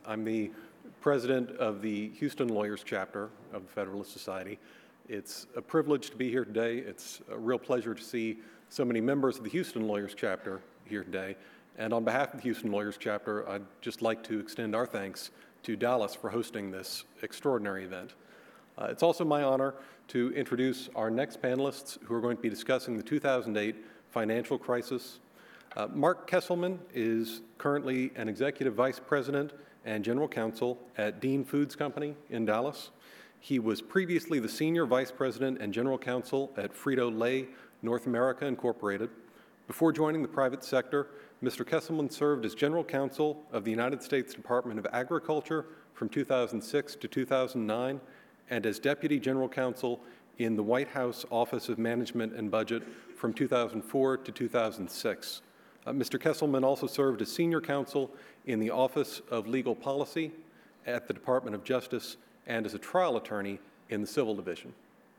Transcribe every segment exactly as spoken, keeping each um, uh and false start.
I'm the president of the Houston Lawyers Chapter of the Federalist Society. It's a privilege to be here today. It's a real pleasure to see so many members of the Houston Lawyers Chapter here today. And on behalf of the Houston Lawyers Chapter, I'd just like to extend our thanks to Dallas for hosting this extraordinary event. Uh, it's also my honor to introduce our next panelists who are going to be discussing the two thousand eight financial crisis. Uh, Mark Kesselman is currently an executive vice president and general counsel at Dean Foods Company in Dallas. He was previously the senior vice president and general counsel at Frito-Lay North America Incorporated. Before joining the private sector, Mister Kesselman served as general counsel of the United States Department of Agriculture from two thousand six to two thousand nine, and as deputy general counsel in the White House Office of Management and Budget from two thousand four to two thousand six. Uh, Mister Kesselman also served as senior counsel in the Office of Legal Policy at the Department of Justice and as a trial attorney in the Civil Division.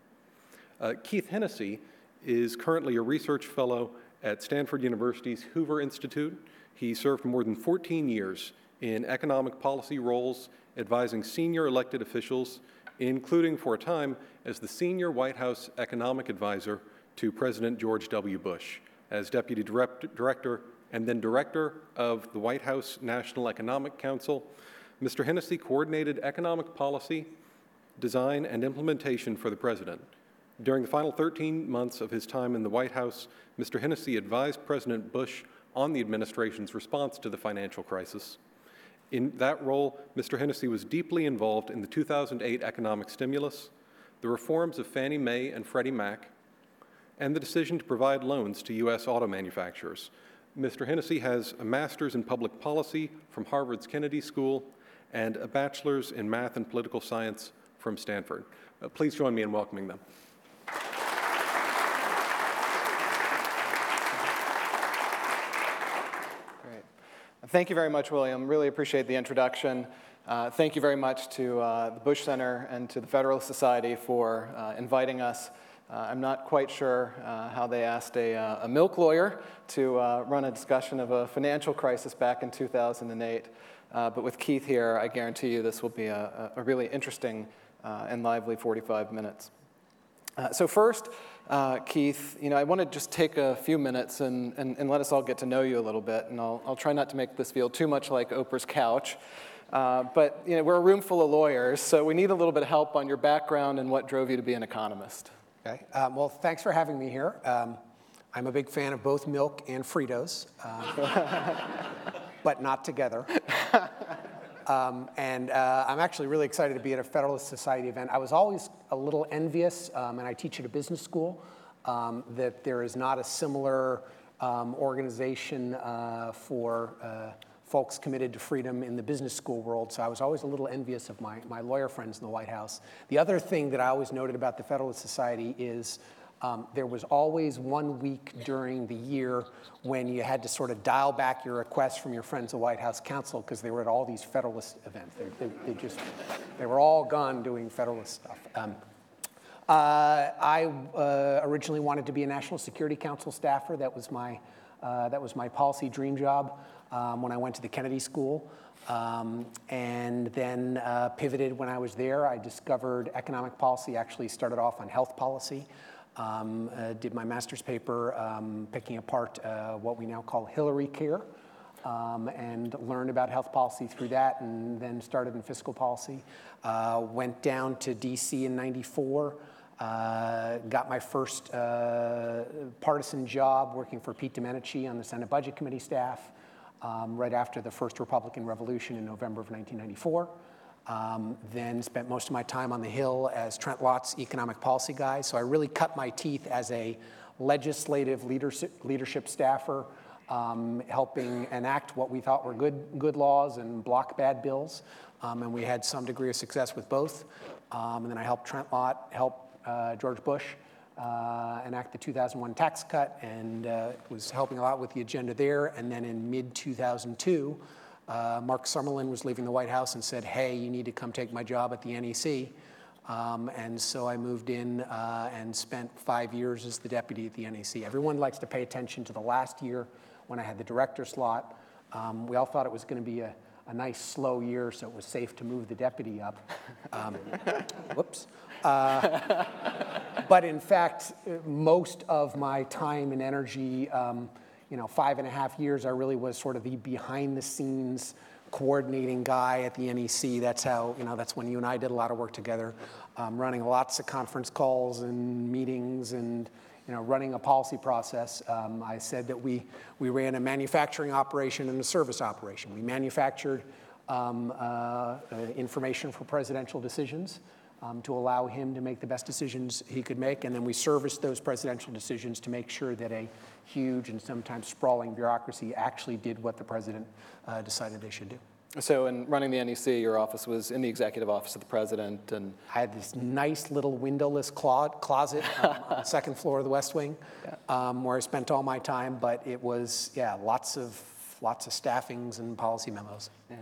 Uh, Keith Hennessy is currently a research fellow at Stanford University's Hoover Institute. He served more than fourteen years in economic policy roles, advising senior elected officials, including for a time as the senior White House economic advisor to President George W. Bush, as deputy direct, director and then director of the White House National Economic Council. Mister Hennessy coordinated economic policy, design, and implementation for the president. During the final thirteen months of his time in the White House, Mister Hennessy advised President Bush on the administration's response to the financial crisis. In that role, Mister Hennessy was deeply involved in the two thousand eight economic stimulus, the reforms of Fannie Mae and Freddie Mac, and the decision to provide loans to U S auto manufacturers. Mister Hennessy has a master's in public policy from Harvard's Kennedy School and a bachelor's in math and political science from Stanford. Uh, please join me in welcoming them. Great. Thank you very much, William. Really appreciate the introduction. Uh, thank you very much to uh, the Bush Center and to the Federalist Society for uh, inviting us. Uh, I'm not quite sure uh, how they asked a, uh, a milk lawyer to uh, run a discussion of a financial crisis back in two thousand eight. Uh, but with Keith here, I guarantee you this will be a, a really interesting uh, and lively forty-five minutes. Uh, so first, uh, Keith, you know, I want to just take a few minutes and, and, and let us all get to know you a little bit. And I'll, I'll try not to make this feel too much like Oprah's couch. Uh, but you know, we're a room full of lawyers, so we need a little bit of help on your background and what drove you to be an economist. Okay. Um, well, thanks for having me here. Um, I'm a big fan of both milk and Fritos, uh, but not together. Um, and uh, I'm actually really excited to be at a Federalist Society event. I was always a little envious, um, and I teach at a business school, um, that there is not a similar um, organization uh, for uh, folks committed to freedom in the business school world, so I was always a little envious of my, my lawyer friends in the White House. The other thing that I always noted about the Federalist Society is um, there was always one week during the year when you had to sort of dial back your requests from your friends at the White House Council because they were at all these Federalist events. They, they, they just, they were all gone doing Federalist stuff. Um, uh, I uh, originally wanted to be a National Security Council staffer. That was my, uh, that was my policy dream job. Um, when I went to the Kennedy School, um, and then uh, pivoted when I was there. I discovered economic policy, actually started off on health policy, um, uh, did my master's paper um, picking apart uh, what we now call Hillary Care, um, and learned about health policy through that, and then started in fiscal policy. Uh, went down to D C in ninety-four, uh, got my first uh, partisan job working for Pete Domenici on the Senate Budget Committee staff. Um, right after the first Republican Revolution in November of nineteen ninety-four. Um, then spent most of my time on the Hill as Trent Lott's economic policy guy. So I really cut my teeth as a legislative leadership, leadership staffer, um, helping enact what we thought were good, good laws and block bad bills. Um, and we had some degree of success with both. Um, and then I helped Trent Lott help uh, George Bush Uh, enact the two thousand one tax cut, and uh, was helping a lot with the agenda there. And then in mid two thousand two, uh, Mark Summerlin was leaving the White House and said, hey, you need to come take my job at the N E C. Um, and so I moved in uh, and spent five years as the deputy at the N E C. Everyone likes to pay attention to the last year when I had the director slot. Um, we all thought it was going to be a, a a nice slow year, so it was safe to move the deputy up. Um, whoops. Uh, but in fact, most of my time and energy, um, you know, five and a half years, I really was sort of the behind-the-scenes coordinating guy at the N E C. That's how, you know, that's when you and I did a lot of work together, um, running lots of conference calls and meetings and, you know, running a policy process. Um, I said that we, we ran a manufacturing operation and a service operation. We manufactured um, uh, uh, information for presidential decisions um, to allow him to make the best decisions he could make, and then we serviced those presidential decisions to make sure that a huge and sometimes sprawling bureaucracy actually did what the president uh, decided they should do. So in running the N E C, your office was in the executive office of the president, and I had this nice little windowless clo- closet um, on the second floor of the West Wing, yeah. um, where I spent all my time. But it was, yeah, lots of lots of staffings and policy memos. Yeah.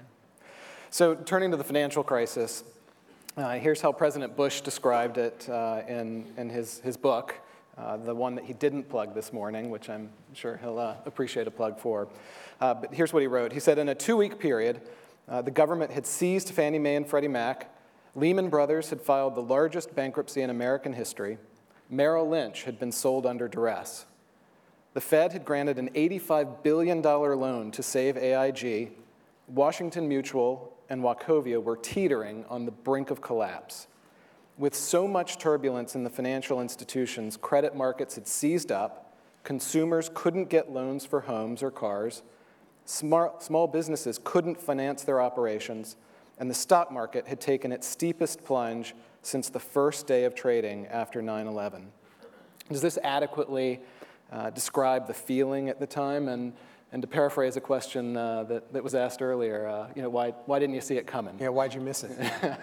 So turning to the financial crisis, uh, here's how President Bush described it uh, in in his his book, uh, the one that he didn't plug this morning, which I'm sure he'll uh, appreciate a plug for. Uh, but here's what he wrote. He said, in a two-week period, uh, the government had seized Fannie Mae and Freddie Mac, Lehman Brothers had filed the largest bankruptcy in American history, Merrill Lynch had been sold under duress. The Fed had granted an eighty-five billion dollars loan to save A I G, Washington Mutual and Wachovia were teetering on the brink of collapse. With so much turbulence in the financial institutions, credit markets had seized up, consumers couldn't get loans for homes or cars, smart, small businesses couldn't finance their operations, and the stock market had taken its steepest plunge since the first day of trading after nine eleven. Does this adequately uh, describe the feeling at the time? And, and to paraphrase a question uh, that, that was asked earlier, uh, you know, why, why didn't you see it coming? Yeah, why'd you miss it?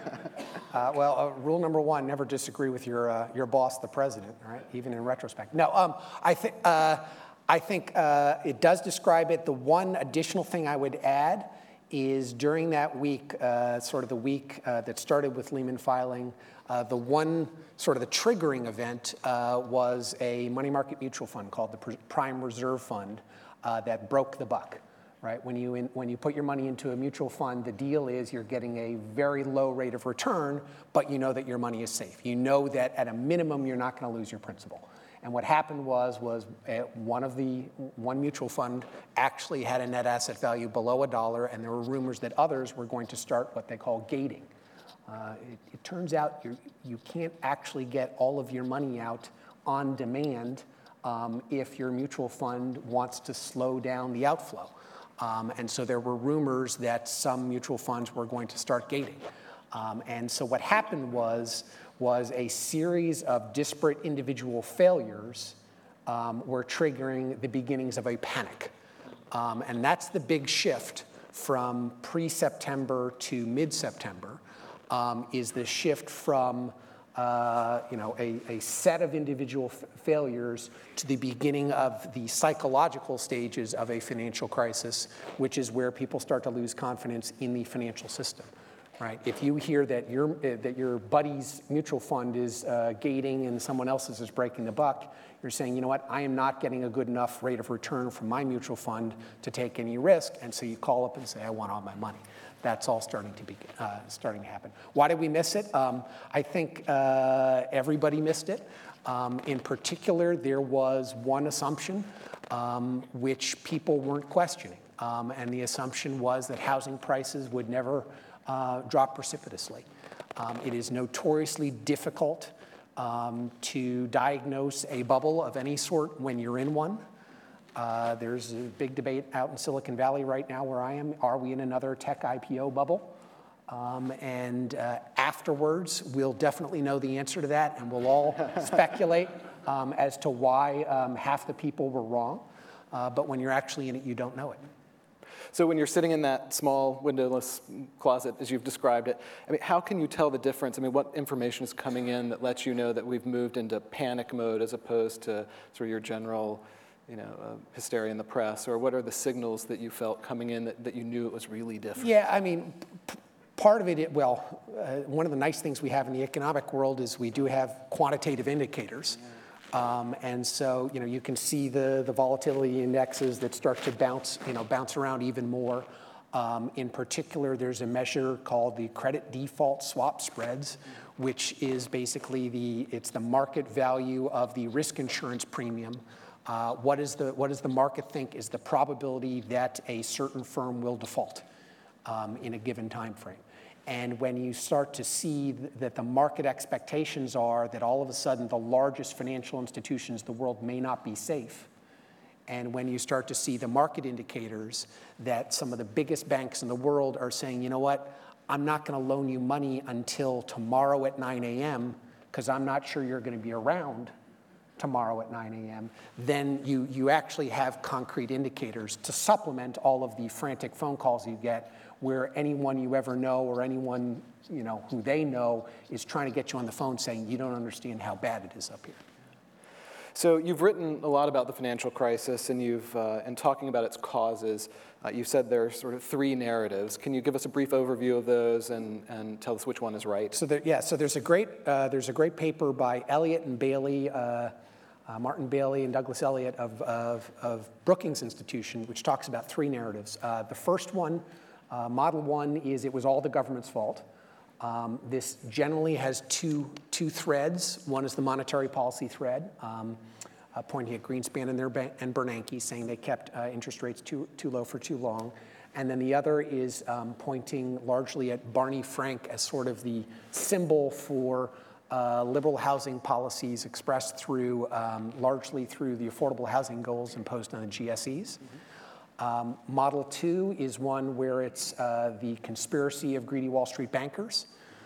uh, well, uh, rule number one, never disagree with your, uh, your boss, the president, right? Even in retrospect. No, um, I, th- uh, I think uh, it does describe it. The one additional thing I would add is during that week, uh, sort of the week uh, that started with Lehman filing, uh, the one sort of the triggering event uh, was a money market mutual fund called the Prime Reserve Fund uh, that broke the buck, right? When you, in, when you put your money into a mutual fund, the deal is you're getting a very low rate of return, but you know that your money is safe. You know that at a minimum, you're not going to lose your principal. And what happened was, was uh, one of the, one mutual fund actually had a net asset value below a dollar, and there were rumors that others were going to start what they call gating. Uh, it, it turns out you you can't actually get all of your money out on demand um, if your mutual fund wants to slow down the outflow. Um, and so there were rumors that some mutual funds were going to start gating. Um, and so what happened was, was a series of disparate individual failures um, were triggering the beginnings of a panic. Um, and that's the big shift from pre-September to mid-September, um, is the shift from uh, you know, a, a set of individual f- failures to the beginning of the psychological stages of a financial crisis, which is where people start to lose confidence in the financial system. Right. If you hear that your uh, that your buddy's mutual fund is uh, gating and someone else's is breaking the buck, you're saying, you know what, I am not getting a good enough rate of return from my mutual fund to take any risk, and so you call up and say, I want all my money. That's all starting to be uh, starting to happen. Why did we miss it? Um, I think uh, everybody missed it. Um, in particular, there was one assumption um, which people weren't questioning, um, and the assumption was that housing prices would never Uh, drop precipitously. Um, it is notoriously difficult um, to diagnose a bubble of any sort when you're in one. Uh, there's a big debate out in Silicon Valley right now where I am. Are we in another tech I P O bubble? Um, and uh, afterwards, we'll definitely know the answer to that, and we'll all speculate um, as to why um, half the people were wrong. Uh, but when you're actually in it, you don't know it. So when you're sitting in that small windowless closet, as you've described it, I mean, how can you tell the difference? I mean, what information is coming in that lets you know that we've moved into panic mode as opposed to sort of your general, you know, uh, hysteria in the press? Or what are the signals that you felt coming in that, that you knew it was really different? Yeah, I mean, p- part of it, it well, uh, one of the nice things we have in the economic world is we do have quantitative indicators. Yeah. Um, and so, you know, you can see the, the volatility indexes that start to bounce, you know, bounce around even more. Um, in particular, there's a measure called the credit default swap spreads, which is basically the, it's the market value of the risk insurance premium. Uh, what, is the, what does the market think is the probability that a certain firm will default um, in a given time frame? And when you start to see th that the market expectations are that all of a sudden the largest financial institutions in the world may not be safe, and when you start to see the market indicators that some of the biggest banks in the world are saying, you know what, I'm not going to loan you money until tomorrow at nine A M because I'm not sure you're going to be around tomorrow at nine A M, then you, you actually have concrete indicators to supplement all of the frantic phone calls you get where anyone you ever know or anyone you know who they know is trying to get you on the phone saying, you don't understand how bad it is up here. So you've written a lot about the financial crisis, and you've, uh, and talking about its causes, uh, you've said there are sort of three narratives. Can you give us a brief overview of those and, and tell us which one is right? So there, yeah, so there's a great uh, there's a great paper by Elliott and Bailey, uh, uh, Martin Bailey and Douglas Elliott of, of, of Brookings Institution, which talks about three narratives. Uh, the first one, uh, model one, is it was all the government's fault. Um, this generally has two, two threads. One is the monetary policy thread, um, uh, pointing at Greenspan and, their ba and Bernanke, saying they kept uh, interest rates too, too low for too long. And then the other is um, pointing largely at Barney Frank as sort of the symbol for uh, liberal housing policies expressed through, um, largely through the affordable housing goals imposed on the G S Es. Mm-hmm. Um, model two is one where it's uh, the conspiracy of greedy Wall Street bankers.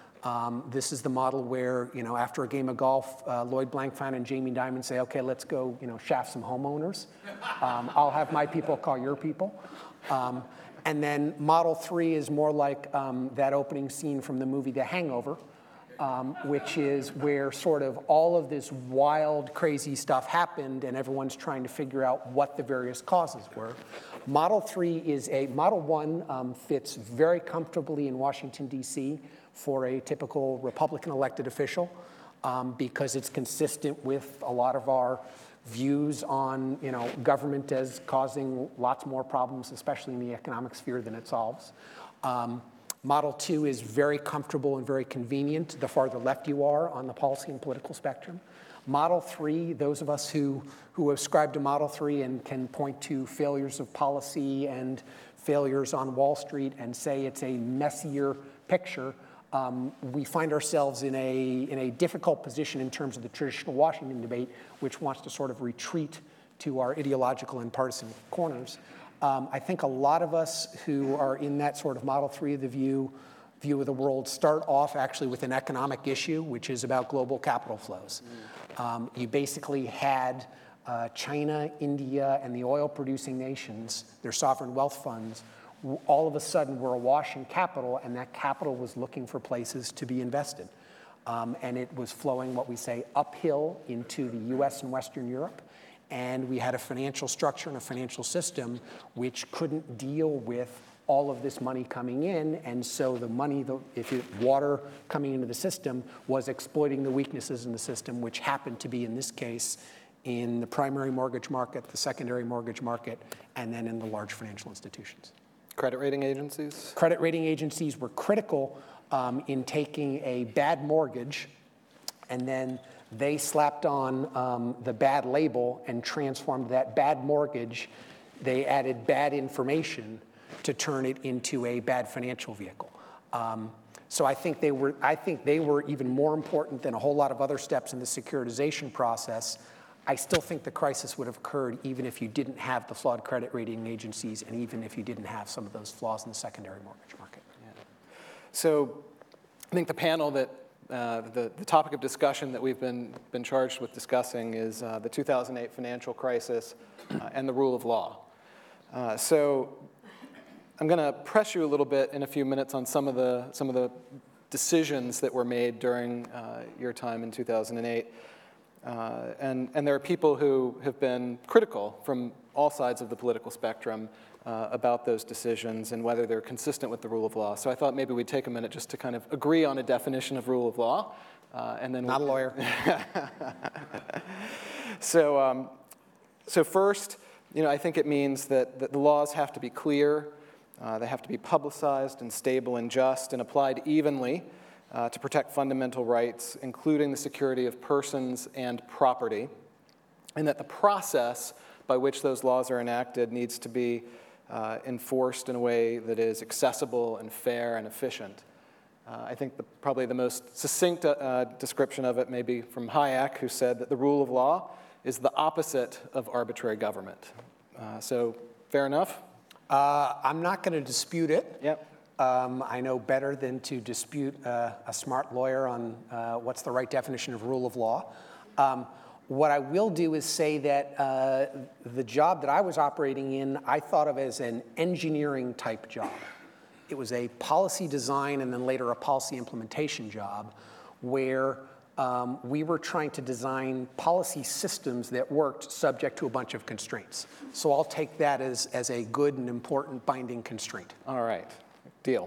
Um, this is the model where, you know, after a game of golf, uh, Lloyd Blankfein and Jamie Dimon say, okay, let's go, you know, shaft some homeowners. Um, I'll have my people call your people. Um, and then model three is more like um, that opening scene from the movie The Hangover, um, which is where sort of all of this wild, crazy stuff happened and everyone's trying to figure out what the various causes were. Model three is a, model one um, fits very comfortably in Washington, D C for a typical Republican elected official um, because it's consistent with a lot of our views on, you know, government as causing lots more problems, especially in the economic sphere, than it solves. Um, Model two is very comfortable and very convenient the farther left you are on the policy and political spectrum. Model three, those of us who, who ascribe to Model three and can point to failures of policy and failures on Wall Street and say it's a messier picture, um, we find ourselves in a, in a difficult position in terms of the traditional Washington debate, which wants to sort of retreat to our ideological and partisan corners. Um, I think a lot of us who are in that sort of Model three of the view, view of the world start off actually with an economic issue, which is about global capital flows. Mm. Um, you basically had uh, China, India, and the oil-producing nations, their sovereign wealth funds, all of a sudden were awash in capital, and that capital was looking for places to be invested. Um, and it was flowing, what we say, uphill into the U S and Western Europe. And we had a financial structure and a financial system which couldn't deal with all of this money coming in, and so the money, the, if it, water coming into the system, was exploiting the weaknesses in the system, which happened to be, in this case, in the primary mortgage market, the secondary mortgage market, and then in the large financial institutions. Credit rating agencies? Credit rating agencies were critical um, in taking a bad mortgage, and then they slapped on um, the bad label and transformed that bad mortgage. They added bad information to turn it into a bad financial vehicle. Um, so I think they were, I think they were even more important than a whole lot of other steps in the securitization process. I still think the crisis would have occurred even if you didn't have the flawed credit rating agencies and even if you didn't have some of those flaws in the secondary mortgage market. Yeah. So I think the panel that Uh, the, the topic of discussion that we've been, been charged with discussing is uh, the two thousand eight financial crisis uh, and the rule of law. Uh, so I'm going to press you a little bit in a few minutes on some of the, some of the decisions that were made during uh, your time in two thousand eight. Uh, and, and there are people who have been critical from all sides of the political spectrum uh, about those decisions and whether they're consistent with the rule of law. So I thought maybe we'd take a minute just to kind of agree on a definition of rule of law. Uh, and then Not a lawyer. so, um, so first, you know, I think it means that, that the laws have to be clear, Uh, they have to be publicized and stable and just and applied evenly uh, to protect fundamental rights, including the security of persons and property, and that the process by which those laws are enacted needs to be uh, enforced in a way that is accessible and fair and efficient. Uh, I think the, probably the most succinct uh, description of it may be from Hayek, who said that the rule of law is the opposite of arbitrary government. Uh, so, fair enough? Uh, I'm not going to dispute it. Yep. Um, I know better than to dispute uh, a smart lawyer on uh, what's the right definition of rule of law. Um, what I will do is say that uh, the job that I was operating in, I thought of as an engineering type job. It was a policy design and then later a policy implementation job where um, we were trying to design policy systems that worked subject to a bunch of constraints. So I'll take that as, as a good and important binding constraint. All right, deal.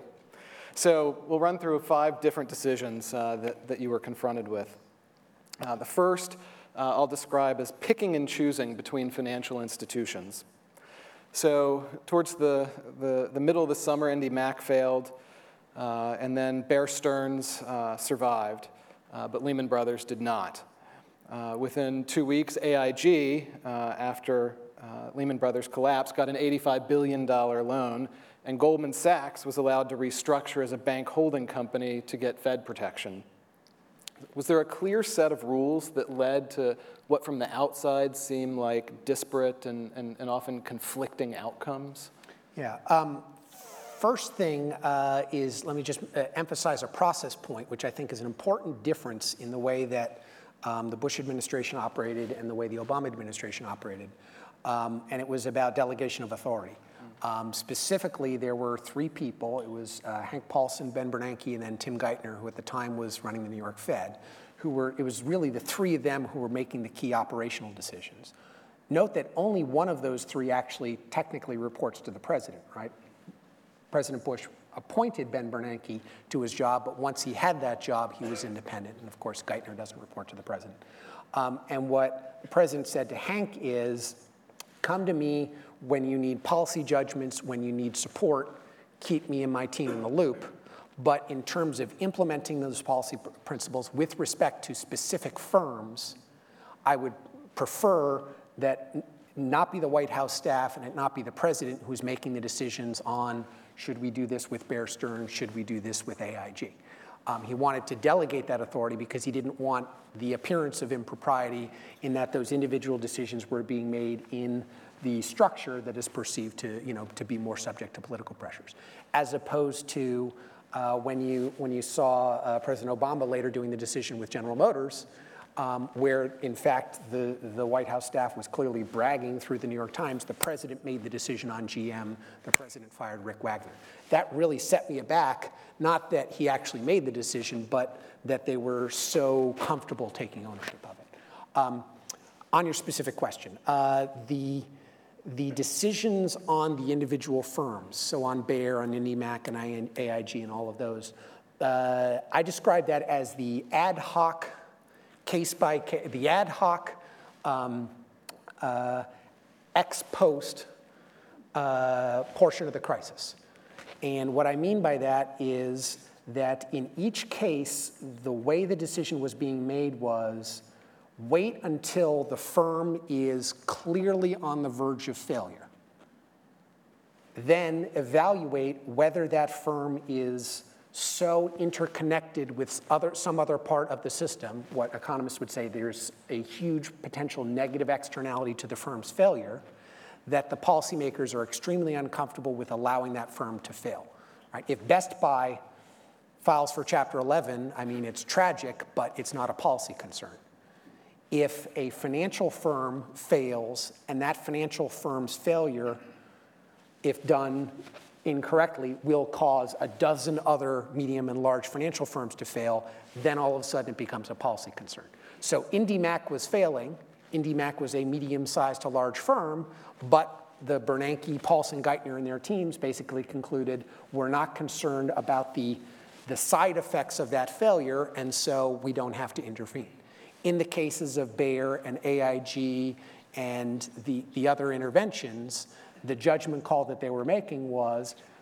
So we'll run through five different decisions uh, that, that you were confronted with. Uh, the first uh, I'll describe as picking and choosing between financial institutions. So towards the, the, the middle of the summer, IndyMac failed, uh, and then Bear Stearns uh, survived, uh, but Lehman Brothers did not. Uh, within two weeks, A I G, uh, after uh, Lehman Brothers collapsed, got an eighty-five billion dollars loan, and Goldman Sachs was allowed to restructure as a bank holding company to get Fed protection. Was there a clear set of rules that led to what from the outside seemed like disparate and, and, and often conflicting outcomes? Yeah. Um, first thing uh, is, let me just uh, emphasize a process point, which I think is an important difference in the way that um, the Bush administration operated and the way the Obama administration operated. Um, and it was about delegation of authority. Um, specifically, there were three people. It was uh, Hank Paulson, Ben Bernanke, and then Tim Geithner, who at the time was running the New York Fed, who were, it was really the three of them who were making the key operational decisions. Note that only one of those three actually technically reports to the president, right? President Bush appointed Ben Bernanke to his job, but once he had that job, he was independent. And of course, Geithner doesn't report to the president. Um, and what the president said to Hank is, come to me when you need policy judgments, when you need support, keep me and my team in the loop. But in terms of implementing those policy pr- principles with respect to specific firms, I would prefer that n- not be the White House staff and it not be the president who's making the decisions on should we do this with Bear Stearns, should we do this with A I G. Um, he wanted to delegate that authority because he didn't want the appearance of impropriety in that those individual decisions were being made in the structure that is perceived to, you know, to be more subject to political pressures, as opposed to uh, when you when you saw uh, President Obama later doing the decision with General Motors, um, where in fact the the White House staff was clearly bragging through the New York Times. The president made the decision on G M. The president fired Rick Wagner. That really set me aback. Not that he actually made the decision, but that they were so comfortable taking ownership of it. Um, on your specific question, uh, the The decisions on the individual firms, so on Bayer, on IndyMac, and A I G, and all of those, uh, I describe that as the ad hoc, case by case, the ad hoc, um, uh, ex post uh, portion of the crisis. And what I mean by that is that in each case, the way the decision was being made was wait until the firm is clearly on the verge of failure. Then evaluate whether that firm is so interconnected with other, some other part of the system, what economists would say there's a huge potential negative externality to the firm's failure, that the policymakers are extremely uncomfortable with allowing that firm to fail. Right? If Best Buy files for Chapter eleven, I mean, it's tragic, but it's not a policy concern. If a financial firm fails and that financial firm's failure, if done incorrectly, will cause a dozen other medium and large financial firms to fail, then all of a sudden it becomes a policy concern. So IndyMac was failing. IndyMac was a medium-sized to large firm, but the Bernanke, Paulson, Geithner, and their teams basically concluded we're not concerned about the, the side effects of that failure, and so we don't have to intervene. In the cases of Bayer and A I G and the, the other interventions, the judgment call that they were making was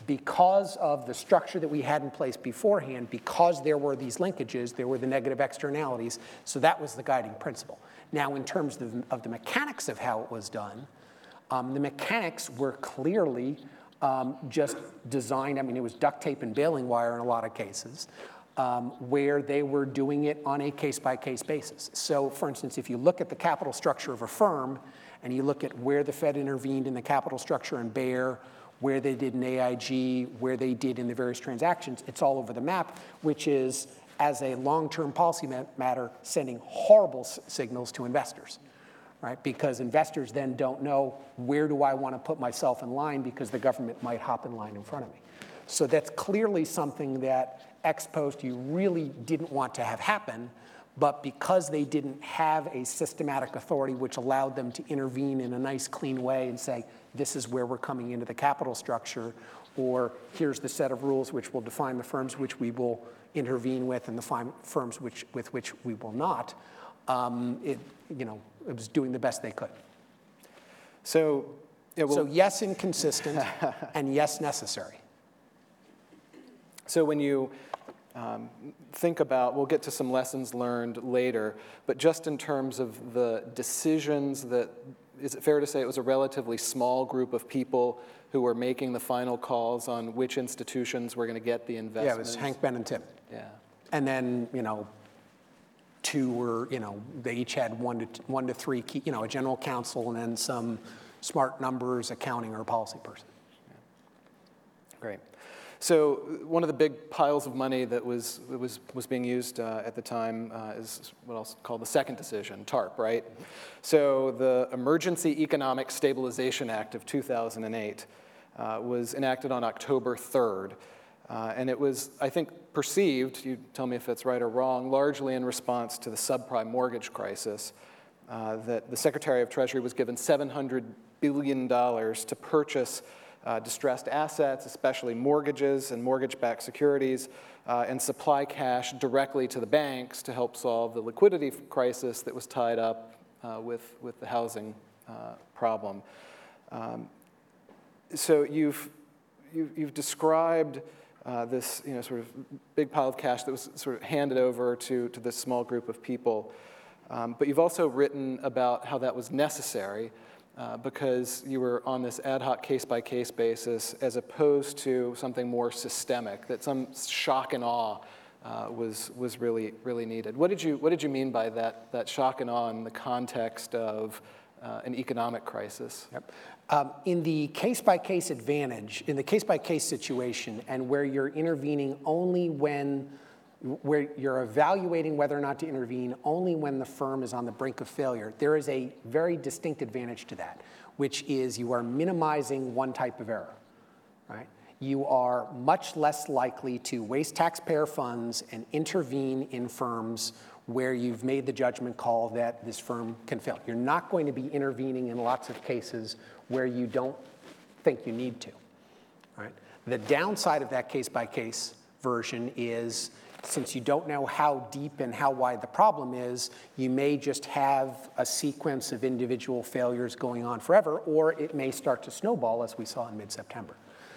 because of the structure that we had in place beforehand, because there were these linkages, there were the negative externalities, so that was the guiding principle. Now, in terms of, of the mechanics of how it was done, um, the mechanics were clearly um, just designed, I mean, it was duct tape and baling wire in a lot of cases, um, where they were doing it on a case-by-case basis. So, for instance, if you look at the capital structure of a firm, and you look at where the Fed intervened in the capital structure in Bayer, where they did in A I G, where they did in the various transactions, it's all over the map, which is, as a long-term policy matter, sending horrible s signals to investors, right? Because investors then don't know, where do I want to put myself in line, because the government might hop in line in front of me. So that's clearly something that ex post you really didn't want to have happen, but because they didn't have a systematic authority which allowed them to intervene in a nice, clean way and say, this is where we're coming into the capital structure, or here's the set of rules which will define the firms which we will intervene with and the firms which, with which we will not, um, it, you know, it was doing the best they could. So, yeah, well, so yes, inconsistent, and yes, necessary. So when you um, think about, we'll get to some lessons learned later, but just in terms of the decisions that, is it fair to say it was a relatively small group of people who were making the final calls on which institutions were going to get the investments? Yeah, it was Hank, Ben, and Tim. Yeah. And then, you know, two were, you know, they each had one to, one to three, key, you know, a general counsel and then some smart numbers, accounting, or a policy person. Yeah. Great. So one of the big piles of money that was that was was being used uh, at the time uh, is what I'll call the second decision, TARP, right? So the Emergency Economic Stabilization Act of two thousand eight uh, was enacted on October third, uh, and it was, I think, perceived, you tell me if it's right or wrong, largely in response to the subprime mortgage crisis, uh, that the Secretary of Treasury was given seven hundred billion dollars to purchase Uh, distressed assets, especially mortgages and mortgage-backed securities, uh, and supply cash directly to the banks to help solve the liquidity crisis that was tied up uh, with, with the housing uh, problem. Um, so you've, you've, you've described uh, this, you know, sort of big pile of cash that was sort of handed over to, to this small group of people, um, but you've also written about how that was necessary Uh, because you were on this ad hoc case-by-case basis as opposed to something more systemic, that some shock and awe uh, was, was really, really needed. What did you, what did you mean by that, that shock and awe in the context of uh, an economic crisis? Yep. Um, in the case-by-case advantage, in the case-by-case situation, and where you're intervening only when where you're evaluating whether or not to intervene only when the firm is on the brink of failure, there is a very distinct advantage to that, which is you are minimizing one type of error, right? You are much less likely to waste taxpayer funds and intervene in firms where you've made the judgment call that this firm can fail. You're not going to be intervening in lots of cases where you don't think you need to, right? The downside of that case-by-case version is, since you don't know how deep and how wide the problem is, you may just have a sequence of individual failures going on forever, or it may start to snowball, as we saw in mid-September.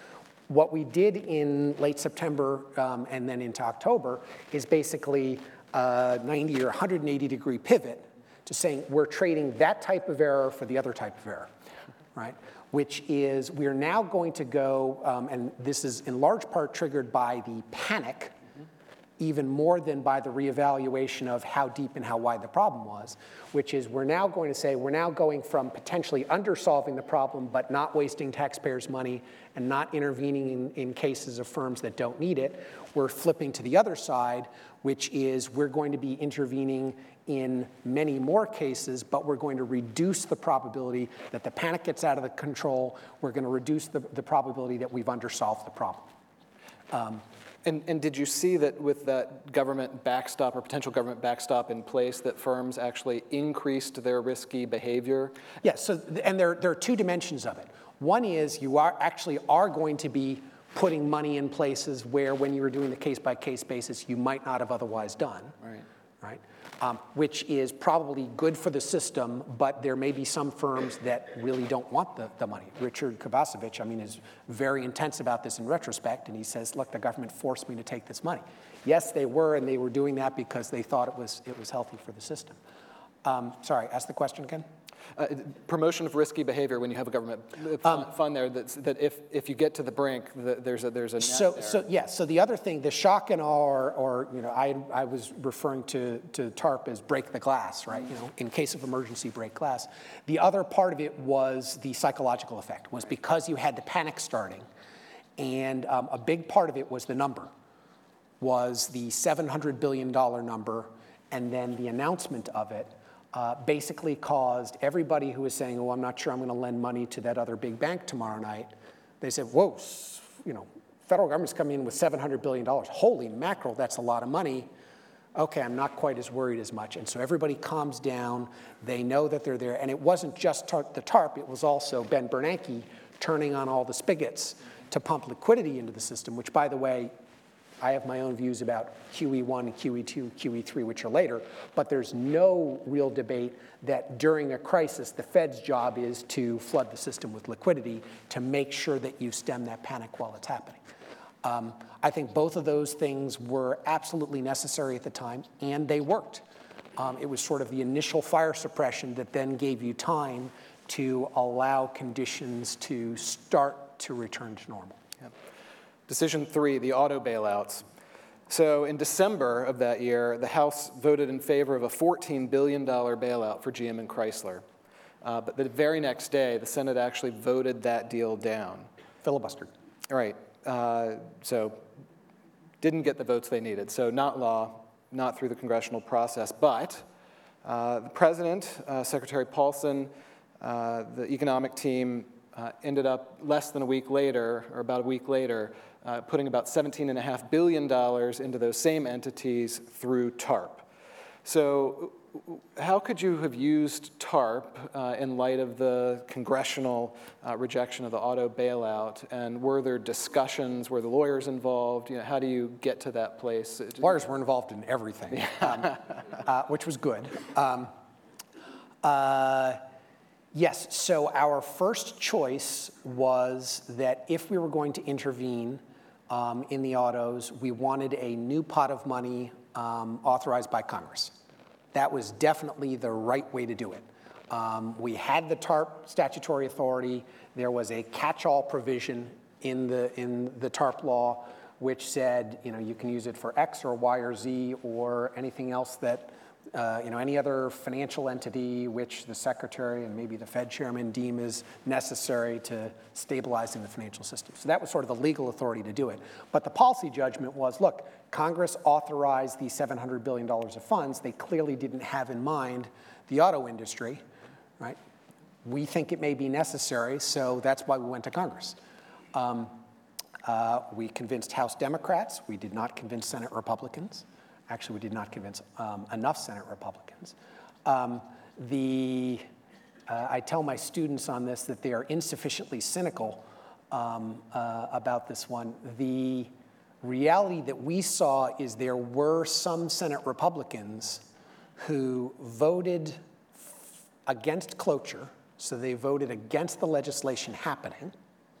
What we did in late September um, and then into October is basically a ninety or one hundred eighty degree pivot to saying we're trading that type of error for the other type of error, right? Which is we're now going to go, um, and this is in large part triggered by the panic, even more than by the reevaluation of how deep and how wide the problem was, which is we're now going to say we're now going from potentially undersolving the problem but not wasting taxpayers' money and not intervening in, in cases of firms that don't need it. We're flipping to the other side, which is we're going to be intervening in many more cases, but we're going to reduce the probability that the panic gets out of the control. We're going to reduce the, the probability that we've undersolved the problem. Um, And, and did you see that with that government backstop or potential government backstop in place that firms actually increased their risky behavior? Yes, so, and there, there are two dimensions of it. One is you are actually are going to be putting money in places where when you were doing the case-by-case basis you might not have otherwise done. Right. right? Um, which is probably good for the system, but there may be some firms that really don't want the, the money. Richard Kovacevic, I mean, is very intense about this in retrospect, and he says, look, the government forced me to take this money. Yes, they were, and they were doing that because they thought it was, it was healthy for the system. Um, sorry, ask the question again. Uh, promotion of risky behavior when you have a government fund, um, fund there that's, that if, if you get to the brink, the, there's a there's a net so there. so yeah. So the other thing, the shock and awe, or, or you know, I I was referring to to TARP as break the glass, right? You know, in case of emergency, break glass. The other part of it was the psychological effect, was because you had the panic starting, and um, a big part of it was the number, was the seven hundred billion dollar number, and then the announcement of it. Uh, basically caused everybody who was saying, oh, I'm not sure I'm going to lend money to that other big bank tomorrow night. They said, whoa, you know, federal government's coming in with seven hundred billion dollars. Holy mackerel, that's a lot of money. Okay, I'm not quite as worried as much. And so everybody calms down. They know that they're there. And it wasn't just tar- the TARP. It was also Ben Bernanke turning on all the spigots to pump liquidity into the system, which, by the way, I have my own views about Q E one, Q E two, Q E three, which are later, but there's no real debate that during a crisis, the Fed's job is to flood the system with liquidity to make sure that you stem that panic while it's happening. Um, I think both of those things were absolutely necessary at the time, and they worked. Um, it was sort of the initial fire suppression that then gave you time to allow conditions to start to return to normal. Yep. Decision three, the auto bailouts. So in December of that year, the House voted in favor of a fourteen billion dollars bailout for G M and Chrysler. Uh, but the very next day, the Senate actually voted that deal down. Filibustered. All right. Uh, so didn't get the votes they needed. So not law, not through the congressional process. But uh, the president, uh, Secretary Paulson, uh, the economic team uh, ended up less than a week later, or about a week later, Uh, putting about seventeen point five billion dollars into those same entities through TARP. So how could you have used TARP uh, in light of the congressional uh, rejection of the auto bailout? And were there discussions? Were the lawyers involved? You know, how do you get to that place? Lawyers were involved in everything, um, uh, which was good. Um, uh, yes, so our first choice was that if we were going to intervene Um, in the autos, we wanted a new pot of money um, authorized by Congress. That was definitely the right way to do it. Um, we had the TARP statutory authority. There was a catch-all provision in the in the TARP law, which said, you know, you can use it for X or Y or Z or anything else that, uh, you know, any other financial entity which the secretary and maybe the Fed chairman deem is necessary to stabilizing the financial system. So that was sort of the legal authority to do it. But the policy judgment was, look, Congress authorized these seven hundred billion dollars of funds. They clearly didn't have in mind the auto industry, right? We think it may be necessary, so that's why we went to Congress. Um, uh, we convinced House Democrats. We did not convince Senate Republicans. Actually, we did not convince um, enough Senate Republicans. Um, the, uh, I tell my students on this that they are insufficiently cynical um, uh, about this one. The reality that we saw is there were some Senate Republicans who voted against cloture, so they voted against the legislation happening,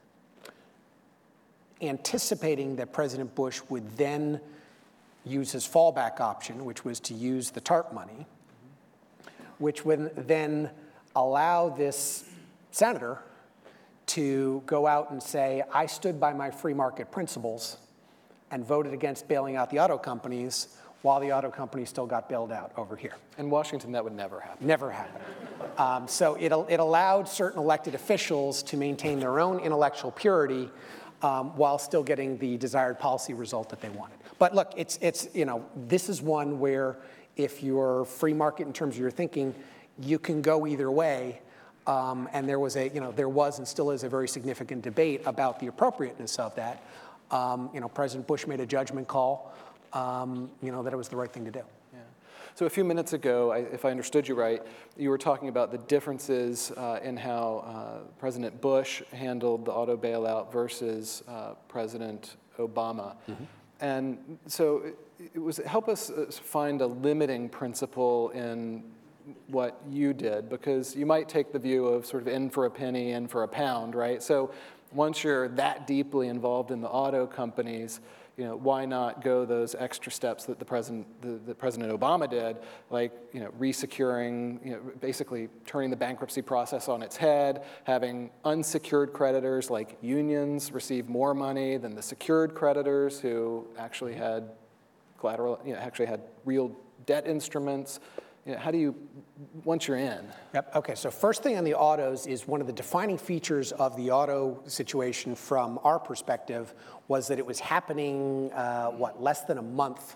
anticipating that President Bush would then use his fallback option, which was to use the TARP money, which would then allow this senator to go out and say, I stood by my free market principles and voted against bailing out the auto companies while the auto companies still got bailed out over here. In Washington, that would never happen. Never happen. Um, so it, it allowed certain elected officials to maintain their own intellectual purity um, while still getting the desired policy result that they wanted. But look, it's, it's, you know, this is one where if you're free market in terms of your thinking, you can go either way. Um, and there was a, you know, there was and still is a very significant debate about the appropriateness of that. Um, you know, President Bush made a judgment call, um, you know, that it was the right thing to do. Yeah. So a few minutes ago, I, if I understood you right, you were talking about the differences uh, in how uh, President Bush handled the auto bailout versus uh, President Obama. Mm-hmm. and so it, it was help us find a limiting principle in what you did, because you might take the view of sort of in for a penny, in for a pound, right? So once you're that deeply involved in the auto companies, you know, why not go those extra steps that the president, the, that President Obama did, like, you know, resecuring, you know, basically turning the bankruptcy process on its head, having unsecured creditors like unions receive more money than the secured creditors who actually had collateral, you know, actually had real debt instruments. You know, how do you, once you're in? Yep, okay, so first thing on the autos is one of the defining features of the auto situation from our perspective was that it was happening, uh, what, less than a month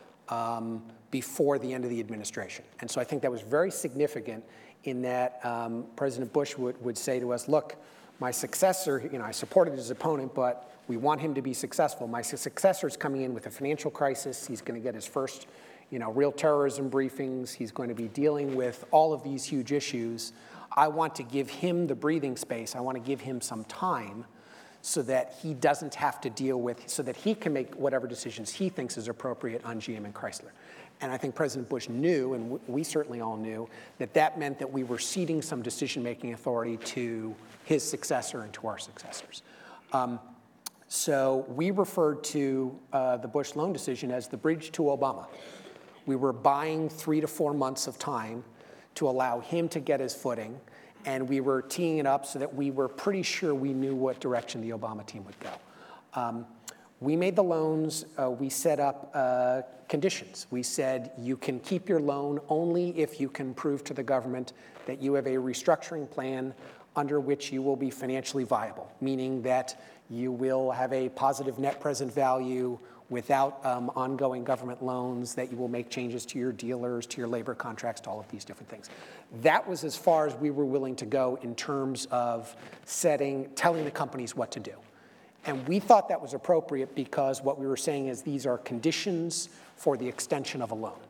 um, before the end of the administration. And so I think that was very significant in that um, President Bush would, would say to us, look, my successor, you know, I supported his opponent, but we want him to be successful. My successor is coming in with a financial crisis. He's going to get his first you know, real terrorism briefings. He's going to be dealing with all of these huge issues. I want to give him the breathing space. I want to give him some time so that he doesn't have to deal with, so that he can make whatever decisions he thinks is appropriate on G M and Chrysler. And I think President Bush knew, and we certainly all knew, that that meant that we were ceding some decision-making authority to his successor and to our successors. Um, so we referred to uh, the Bush loan decision as the bridge to Obama. We were buying three to four months of time to allow him to get his footing, and we were teeing it up so that we were pretty sure we knew what direction the Obama team would go. Um, we made the loans, uh, we set up uh, conditions. We said you can keep your loan only if you can prove to the government that you have a restructuring plan under which you will be financially viable, meaning that you will have a positive net present value without um, ongoing government loans, that you will make changes to your dealers, to your labor contracts, to all of these different things. That was as far as we were willing to go in terms of setting, telling the companies what to do. And we thought that was appropriate because what we were saying is these are conditions for the extension of a loan.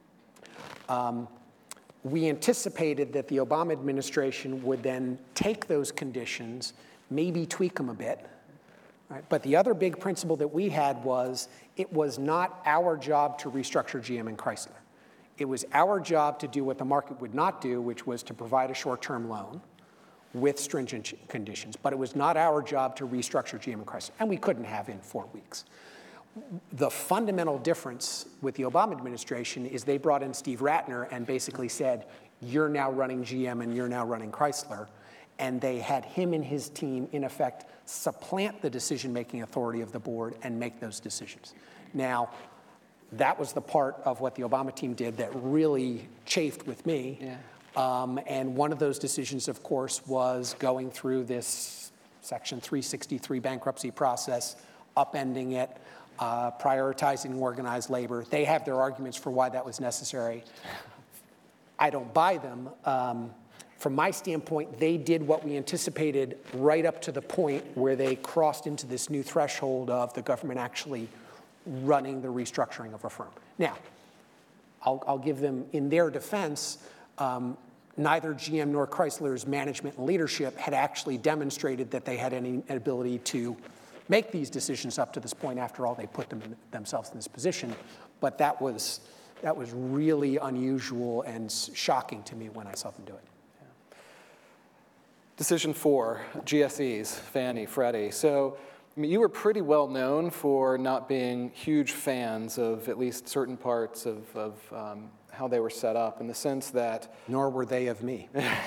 Um, we anticipated that the Obama administration would then take those conditions, maybe tweak them a bit. Right? But the other big principle that we had was it was not our job to restructure G M and Chrysler. It was our job to do what the market would not do, which was to provide a short-term loan with stringent conditions. But it was not our job to restructure G M and Chrysler, and we couldn't have in four weeks. The fundamental difference with the Obama administration is they brought in Steve Ratner and basically said, you're now running G M and you're now running Chrysler. And they had him and his team, in effect, supplant the decision-making authority of the board and make those decisions. Now, that was the part of what the Obama team did that really chafed with me. Yeah. Um, and one of those decisions, of course, was going through this Section three sixty-three bankruptcy process, upending it, uh, prioritizing organized labor. They have their arguments for why that was necessary. I don't buy them. Um, From my standpoint, they did what we anticipated right up to the point where they crossed into this new threshold of the government actually running the restructuring of a firm. Now, I'll, I'll give them, in their defense, um, neither G M nor Chrysler's management and leadership had actually demonstrated that they had any ability to make these decisions up to this point. After all, they put them in, themselves in this position. But that was, that was really unusual and shocking to me when I saw them do it. Decision four, G S Es, Fannie, Freddie. So I mean, you were pretty well known for not being huge fans of at least certain parts of, of um, how they were set up, in the sense that... Nor were they of me.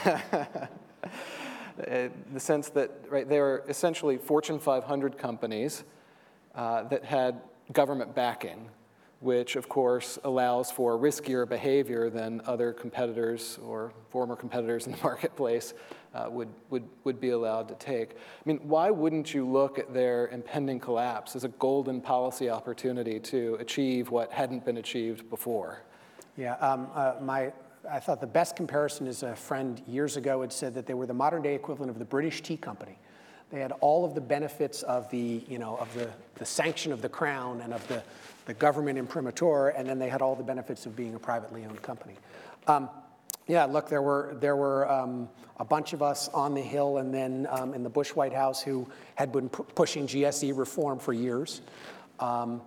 The sense that, right, they were essentially Fortune five hundred companies uh, that had government backing, which of course allows for riskier behavior than other competitors or former competitors in the marketplace uh, would, would, would be allowed to take. I mean, why wouldn't you look at their impending collapse as a golden policy opportunity to achieve what hadn't been achieved before? Yeah, um, uh, my, I thought the best comparison is a friend years ago had said that they were the modern day equivalent of the British Tea Company. They had all of the benefits of the, you know, of the, the sanction of the crown and of the, the government imprimatur, and then they had all the benefits of being a privately owned company. Um, yeah, look, there were, there were um, a bunch of us on the Hill and then um, in the Bush White House who had been pu pushing G S E reform for years. Um,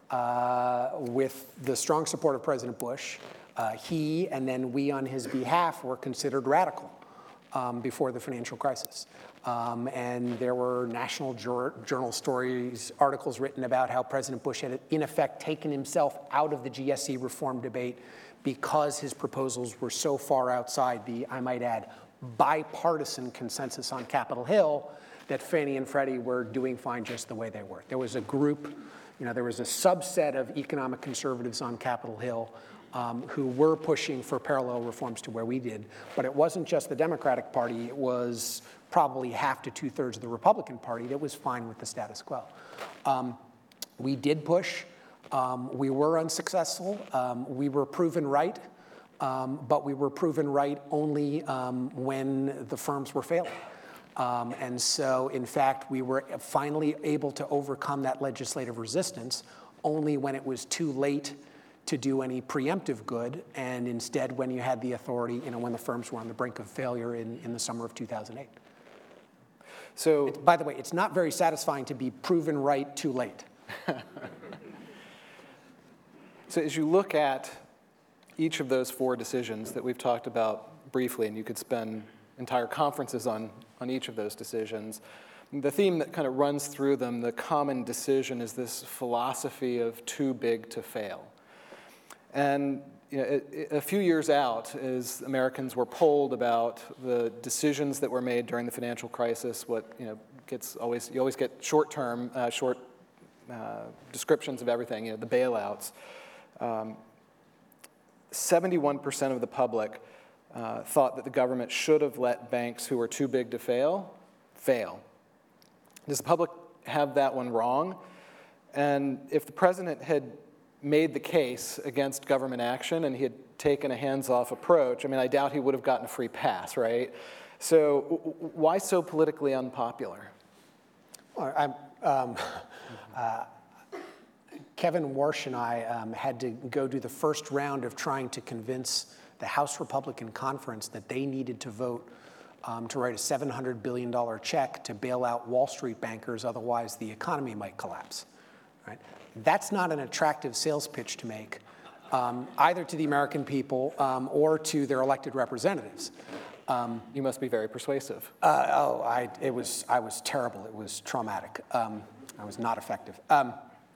uh, with the strong support of President Bush, uh, he and then we on his behalf were considered radical um, before the financial crisis. Um, and there were national jur- journal stories, articles written about how President Bush had, in effect, taken himself out of the G S E reform debate because his proposals were so far outside the, I might add, bipartisan consensus on Capitol Hill that Fannie and Freddie were doing fine just the way they were. There was a group, you know, there was a subset of economic conservatives on Capitol Hill um, who were pushing for parallel reforms to where we did. But it wasn't just the Democratic Party. It was probably half to two-thirds of the Republican Party that was fine with the status quo. Um, we did push. Um, we were unsuccessful. Um, we were proven right. Um, but we were proven right only um, when the firms were failing. Um, and so, in fact, we were finally able to overcome that legislative resistance only when it was too late to do any preemptive good, and instead when you had the authority, you know, when the firms were on the brink of failure in, in the summer of two thousand eight. So, it's, by the way, it's not very satisfying to be proven right too late. So as you look at each of those four decisions that we've talked about briefly, and you could spend entire conferences on, on each of those decisions, the theme that kind of runs through them, the common decision, is this philosophy of too big to fail. And you know, it, it, a few years out, as Americans were polled about the decisions that were made during the financial crisis, what you know gets always you always get short-term, uh, short uh, descriptions of everything. You know, the bailouts. Um, seventy-one percent of the public uh, thought that the government should have let banks who were too big to fail, fail. Does the public have that one wrong? And if the president had made the case against government action and he had taken a hands-off approach, I mean, I doubt he would have gotten a free pass, right? So w- why so politically unpopular? Well, I'm, um, uh, Kevin Warsh and I um, had to go do the first round of trying to convince the House Republican Conference that they needed to vote um, to write a seven hundred billion dollars check to bail out Wall Street bankers, otherwise the economy might collapse. Right? That's not an attractive sales pitch to make, um, either to the American people um, or to their elected representatives. Um, you must be very persuasive. Uh, oh, I, it was, I was terrible. It was traumatic. Um, I was not effective. Um,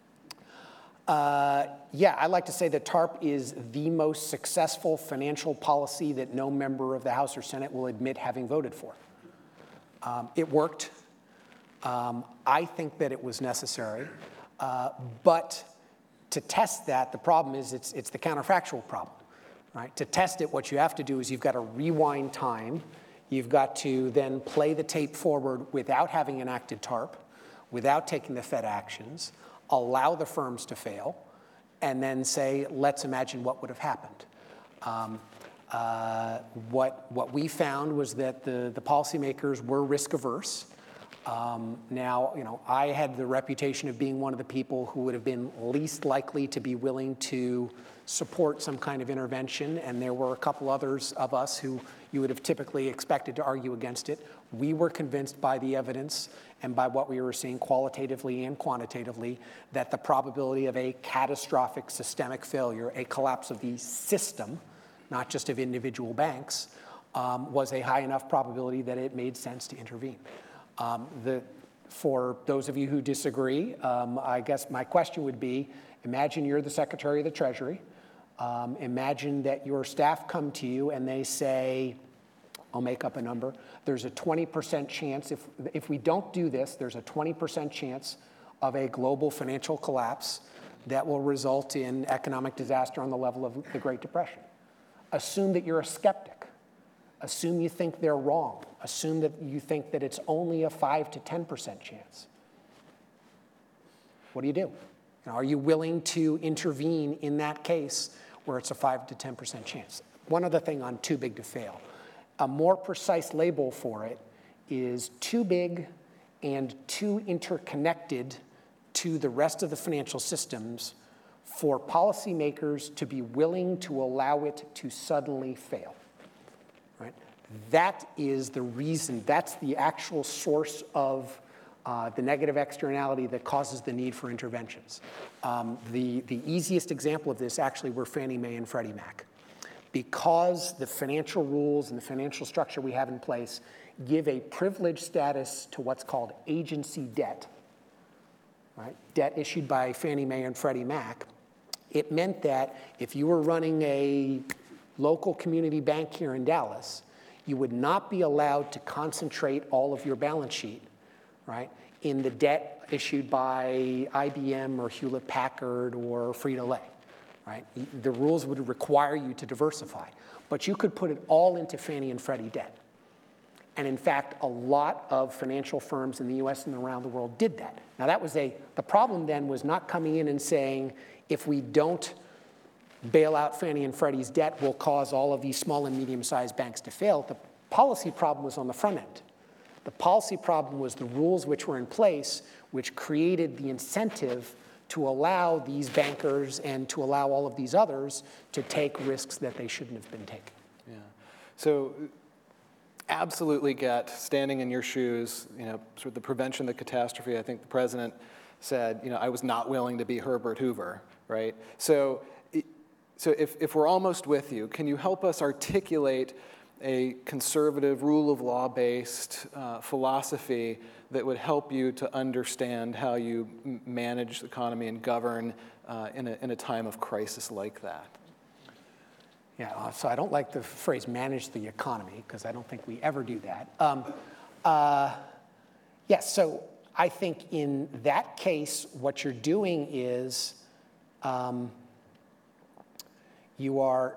uh, yeah, I like to say that TARP is the most successful financial policy that no member of the House or Senate will admit having voted for. Um, it worked. Um, I think that it was necessary. Uh, but to test that, the problem is it's, it's the counterfactual problem, right? To test it, what you have to do is you've got to rewind time. You've got to then play the tape forward without having enacted TARP, without taking the Fed actions, allow the firms to fail, and then say, let's imagine what would have happened. Um, uh, what, what we found was that the, the policymakers were risk averse. Um, now, you know, I had the reputation of being one of the people who would have been least likely to be willing to support some kind of intervention, and there were a couple others of us who you would have typically expected to argue against it. We were convinced by the evidence and by what we were seeing qualitatively and quantitatively that the probability of a catastrophic systemic failure, a collapse of the system, not just of individual banks, um, was a high enough probability that it made sense to intervene. Um, the, for those of you who disagree, um, I guess my question would be, imagine you're the Secretary of the Treasury. Um, imagine that your staff come to you and they say, I'll make up a number, there's a twenty percent chance, if, if we don't do this, there's a twenty percent chance of a global financial collapse that will result in economic disaster on the level of the Great Depression. Assume that you're a skeptic. Assume you think they're wrong. Assume that you think that it's only a five to ten percent chance. What do you do? Now, are you willing to intervene in that case where it's a five to ten percent chance? One other thing on too big to fail. A more precise label for it is too big and too interconnected to the rest of the financial systems for policymakers to be willing to allow it to suddenly fail. Right? That is the reason, that's the actual source of uh, the negative externality that causes the need for interventions. Um, the, the easiest example of this actually were Fannie Mae and Freddie Mac. Because the financial rules and the financial structure we have in place give a privileged status to what's called agency debt, right? Debt issued by Fannie Mae and Freddie Mac, it meant that if you were running a local community bank here in Dallas, you would not be allowed to concentrate all of your balance sheet, right, in the debt issued by I B M or Hewlett Packard or Frito-Lay, right? The rules would require you to diversify, but you could put it all into Fannie and Freddie debt. And in fact, a lot of financial firms in the U S and around the world did that. Now that was a, the problem then was not coming in and saying, if we don't bail out Fannie and Freddie's debt, will cause all of these small and medium-sized banks to fail. The policy problem was on the front end. The policy problem was the rules which were in place, which created the incentive to allow these bankers and to allow all of these others to take risks that they shouldn't have been taking. Yeah. So absolutely get, standing in your shoes, you know, sort of the prevention of the catastrophe. I think the president said, you know, I was not willing to be Herbert Hoover, right? So, so if, if we're almost with you, can you help us articulate a conservative, rule of law-based uh, philosophy that would help you to understand how you m- manage the economy and govern uh, in, a, in a time of crisis like that? Yeah, uh, so I don't like the phrase manage the economy, because I don't think we ever do that. Um, uh, yes, so I think in that case, what you're doing is um, you are,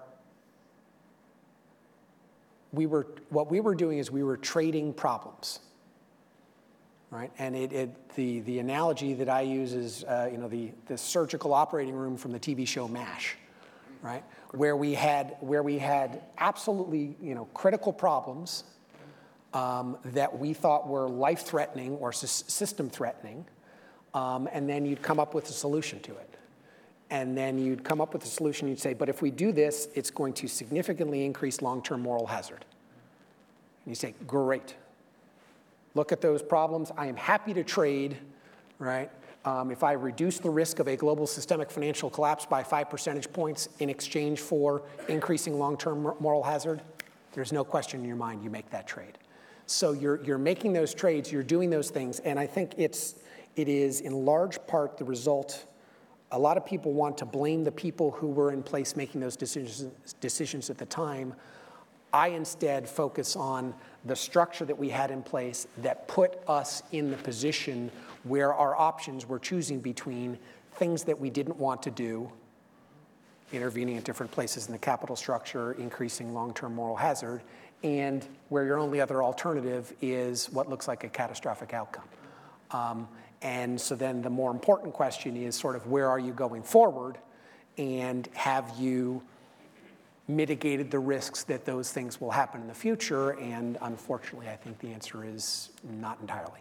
we were, what we were doing is we were trading problems, right? And it, it the, the analogy that I use is, uh, you know, the, the surgical operating room from the T V show MASH, right? Where we had, where we had absolutely, you know, critical problems um, that we thought were life-threatening or sy- system-threatening, um, and then you'd come up with a solution to it. And then you'd come up with a solution, you'd say, but if we do this, it's going to significantly increase long-term moral hazard. And you say, great. Look at those problems. I am happy to trade, right? Um, if I reduce the risk of a global systemic financial collapse by five percentage points in exchange for increasing long-term moral hazard, there's no question in your mind you make that trade. So you're, you're making those trades, you're doing those things, and I think it's, it is in large part the result. A lot of people want to blame the people who were in place making those decisions, decisions at the time. I instead focus on the structure that we had in place that put us in the position where our options were choosing between things that we didn't want to do, intervening at different places in the capital structure, increasing long-term moral hazard, and where your only other alternative is what looks like a catastrophic outcome. Um, And so then the more important question is sort of where are you going forward, and have you mitigated the risks that those things will happen in the future? And unfortunately, I think the answer is not entirely.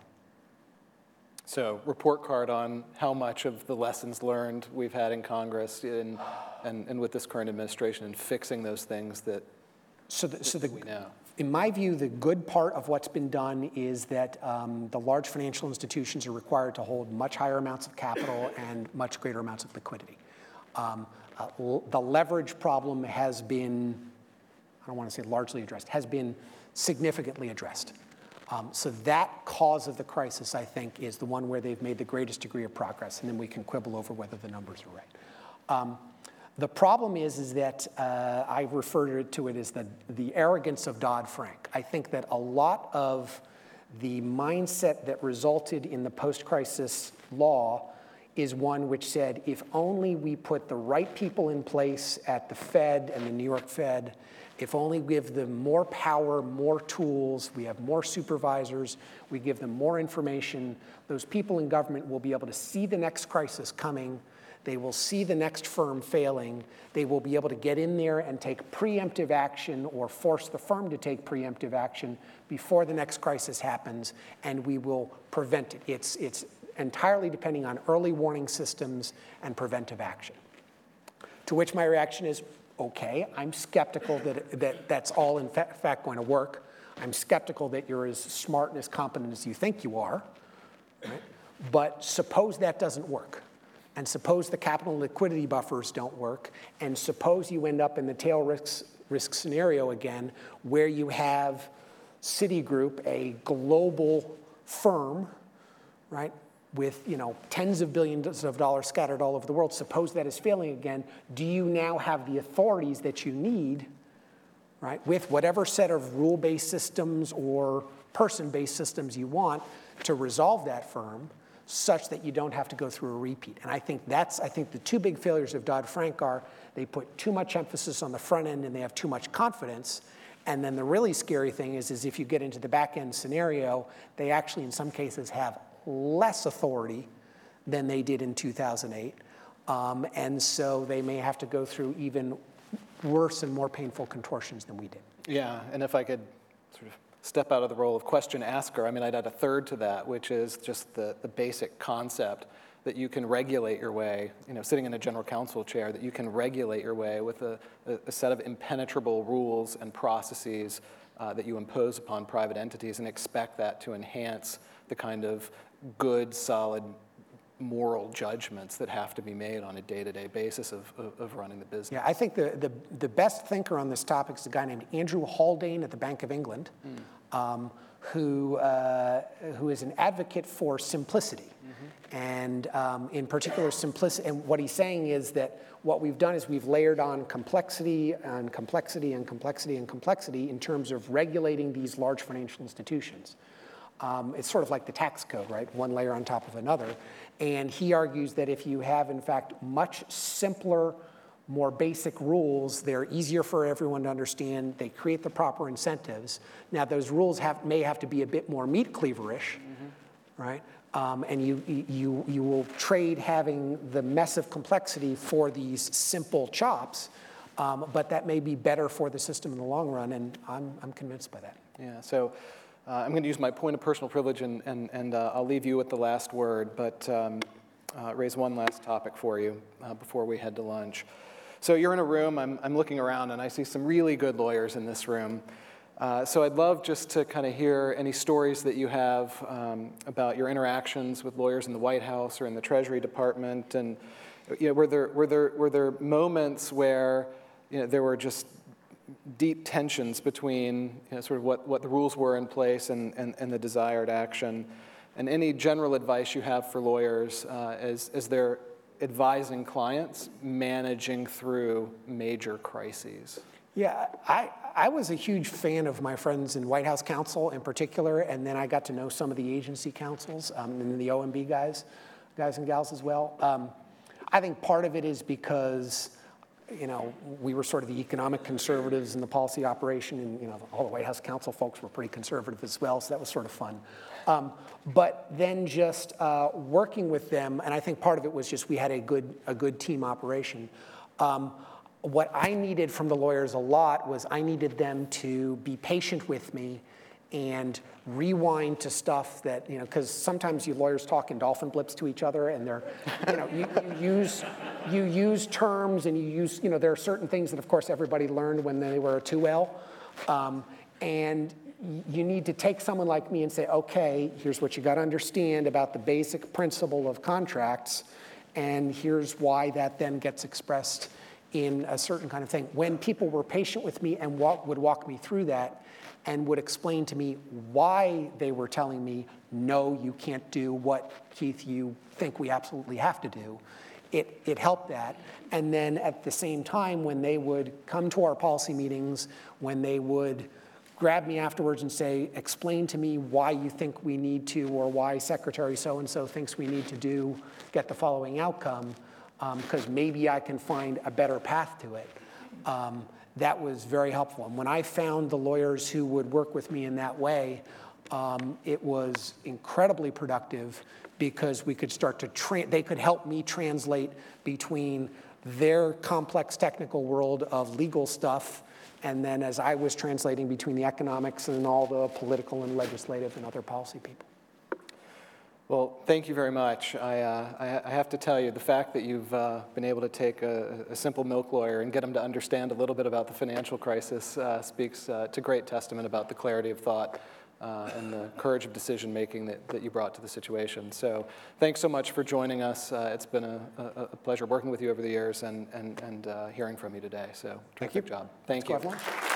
So report card on how much of the lessons learned we've had in Congress in, and, and with this current administration in fixing those things that, so the, so the, we know. In my view, the good part of what's been done is that um, the large financial institutions are required to hold much higher amounts of capital and much greater amounts of liquidity. Um, uh, l- the leverage problem has been, I don't want to say largely addressed, has been significantly addressed. Um, so that cause of the crisis, I think, is the one where they've made the greatest degree of progress, and then we can quibble over whether the numbers are right. Um, The problem is, is that uh, I refer to it as the, the arrogance of Dodd-Frank. I think that a lot of the mindset that resulted in the post-crisis law is one which said, if only we put the right people in place at the Fed and the New York Fed, if only we give them more power, more tools, we have more supervisors, we give them more information, those people in government will be able to see the next crisis coming. They will see the next firm failing. They will be able to get in there and take preemptive action or force the firm to take preemptive action before the next crisis happens, and we will prevent it. It's, it's entirely depending on early warning systems and preventive action. To which my reaction is, okay, I'm skeptical that, that that's all in fa- fact going to work. I'm skeptical that you're as smart and as competent as you think you are. right? But suppose that doesn't work. And suppose the capital and liquidity buffers don't work. And suppose you end up in the tail risk, risk scenario again, where you have Citigroup, a global firm, right, with you know tens of billions of dollars scattered all over the world. Suppose that is failing again. Do you now have the authorities that you need, right, with whatever set of rule-based systems or person-based systems you want to resolve that firm, such that you don't have to go through a repeat? And I think that's, I think the two big failures of Dodd-Frank are they put too much emphasis on the front end and they have too much confidence. And then the really scary thing is, is if you get into the back end scenario, they actually in some cases have less authority than they did in two thousand eight. Um, and so they may have to go through even worse and more painful contortions than we did. Yeah, and if I could sort of step out of the role of question asker, I mean, I'd add a third to that, which is just the, the basic concept that you can regulate your way, you know, sitting in a general counsel chair, that you can regulate your way with a, a, a set of impenetrable rules and processes uh, that you impose upon private entities and expect that to enhance the kind of good, solid, moral judgments that have to be made on a day-to-day basis of, of, of running the business. Yeah, I think the, the, the best thinker on this topic is a guy named Andrew Haldane at the Bank of England, mm. um, who, uh, who is an advocate for simplicity. Mm-hmm. And um, in particular, simplicity, and what he's saying is that what we've done is we've layered on complexity and complexity and complexity and complexity in terms of regulating these large financial institutions. Um, it's sort of like the tax code, right? One layer on top of another. And he argues that if you have, in fact, much simpler, more basic rules, they're easier for everyone to understand. They create the proper incentives. Now, those rules have, may have to be a bit more meat cleaverish, mm-hmm. right? Um, and you, you, you will trade having the mess of complexity for these simple chops, um, but that may be better for the system in the long run, and I'm, I'm convinced by that. Yeah, so uh, I'm going to use my point of personal privilege, and, and, and uh, I'll leave you with the last word, but um, uh, raise one last topic for you uh, before we head to lunch. So you're in a room, I'm, I'm looking around, and I see some really good lawyers in this room. Uh, so I'd love just to kind of hear any stories that you have um, about your interactions with lawyers in the White House or in the Treasury Department, and you know, were there were there were there moments where you know there were just deep tensions between you know, sort of what, what the rules were in place and, and, and the desired action, and any general advice you have for lawyers uh, as as they're advising clients managing through major crises? Yeah, I, I was a huge fan of my friends in White House counsel in particular, and then I got to know some of the agency counsels um, and the O M B guys, guys and gals as well. Um, I think part of it is because, you know, we were sort of the economic conservatives in the policy operation, and you know, all the White House counsel folks were pretty conservative as well, so that was sort of fun. Um, but then just uh, working with them, and I think part of it was just we had a good a good team operation. Um, What I needed from the lawyers a lot was I needed them to be patient with me and rewind to stuff that, you know, because sometimes you lawyers talk in dolphin blips to each other, and they're, you know, you, you use you use terms and you use, you know, there are certain things that, of course, everybody learned when they were a two L. Um, and you need to take someone like me and say, okay, here's what you got to understand about the basic principle of contracts, and here's why that then gets expressed in a certain kind of thing. When people were patient with me and walk, would walk me through that and would explain to me why they were telling me, no, you can't do what, Keith, you think we absolutely have to do, it, it helped that. And then at the same time, when they would come to our policy meetings, when they would grab me afterwards and say, explain to me why you think we need to, or why Secretary so-and-so thinks we need to do, get the following outcome, because um, maybe I can find a better path to it. Um, that was very helpful. And when I found the lawyers who would work with me in that way, um, it was incredibly productive, because we could start to, tra- they could help me translate between their complex technical world of legal stuff, and then as I was translating between the economics and all the political and legislative and other policy people. Well, thank you very much. I, uh, I, I have to tell you, the fact that you've uh, been able to take a, a simple milk lawyer and get him to understand a little bit about the financial crisis uh, speaks uh, to great testament about the clarity of thought uh, and the courage of decision-making that, that you brought to the situation. So thanks so much for joining us. Uh, it's been a, a, a pleasure working with you over the years and, and, and uh, hearing from you today. So Thank you. terrific job. Thank Let's you. go have lunch.